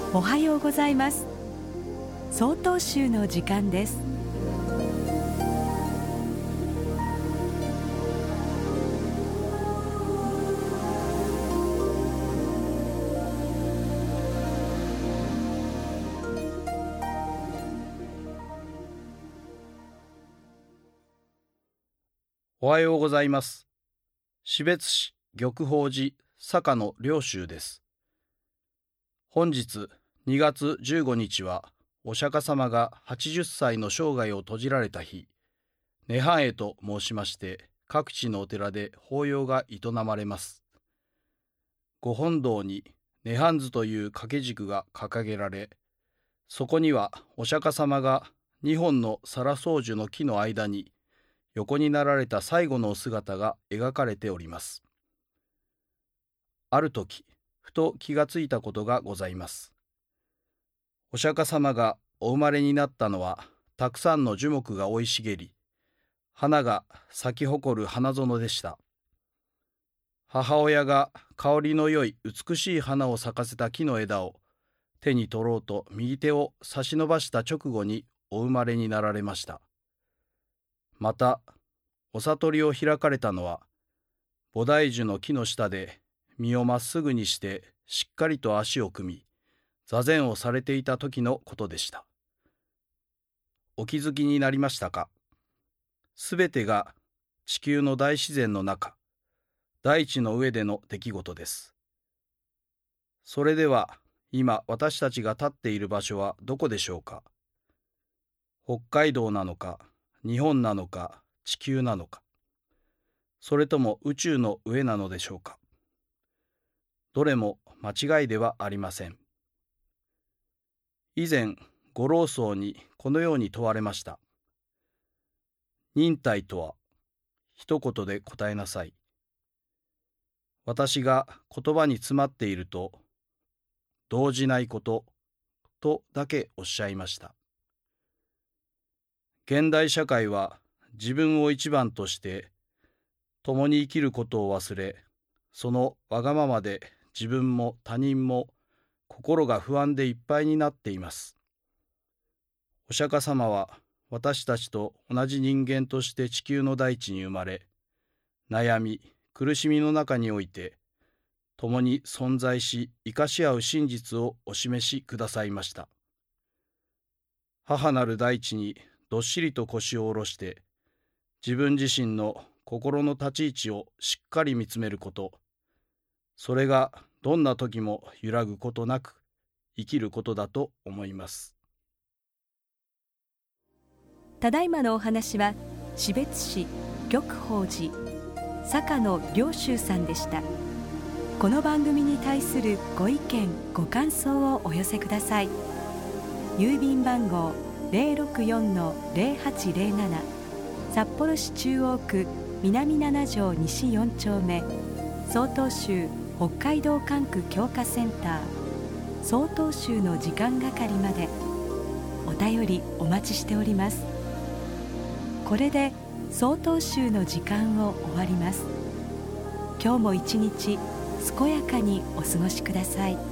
おはようございます。曹洞宗の時間です。 おはようございます。士別市玉法寺坂野良宗です。本日2月15日はお釈迦様が80歳の生涯を閉じられた日、涅槃会と申しまして各地のお寺で法要が営まれます。ご本堂に涅槃図という掛け軸が掲げられ、そこにはお釈迦様が2本の皿草樹の木の間に横になられた最後のお姿が描かれております。ある時、ふと気がついたことがございます。お釈迦様がお生まれになったのは、たくさんの樹木が生い茂り、花が咲き誇る花園でした。母親が香りの良い美しい花を咲かせた木の枝を手に取ろうと右手を差し伸ばした直後にお生まれになられました。また、お悟りを開かれたのは、菩提樹の木の下で身をまっすぐにしてしっかりと足を組み、座禅をされていた時のことでした。お気づきになりましたか？すべてが地球の大自然の中、大地の上での出来事です。それでは、今私たちが立っている場所はどこでしょうか？北海道なのか、日本なのか、地球なのか、それとも宇宙の上なのでしょうか？どれも間違いではありません。以前、ご老僧にこのように問われました。忍耐とは？一言で答えなさい。私が言葉に詰まっていると、動じないこととだけおっしゃいました。現代社会は自分を一番として共に生きることを忘れ、そのわがままで自分も他人も心が不安でいっぱいになっています。お釈迦様は私たちと同じ人間として地球の大地に生まれ、悩み、苦しみの中において共に存在し生かし合う真実をお示しくださいました。母なる大地にどっしりと腰を下ろして、自分自身の心の立ち位置をしっかり見つめること、それがどんな時も揺らぐことなく生きることだと思います。 ただいまのお話は士別市玉法寺坂野良宗さんでした。この番組に対するご意見ご感想をお寄せください。郵便番号 064-0807 札幌市中央区南7条西4丁目、曹洞宗北海道管区強化センター曹洞宗の時間係まで。お便りお待ちしております。これで曹洞宗の時間を終わります。今日も一日健やかにお過ごしください。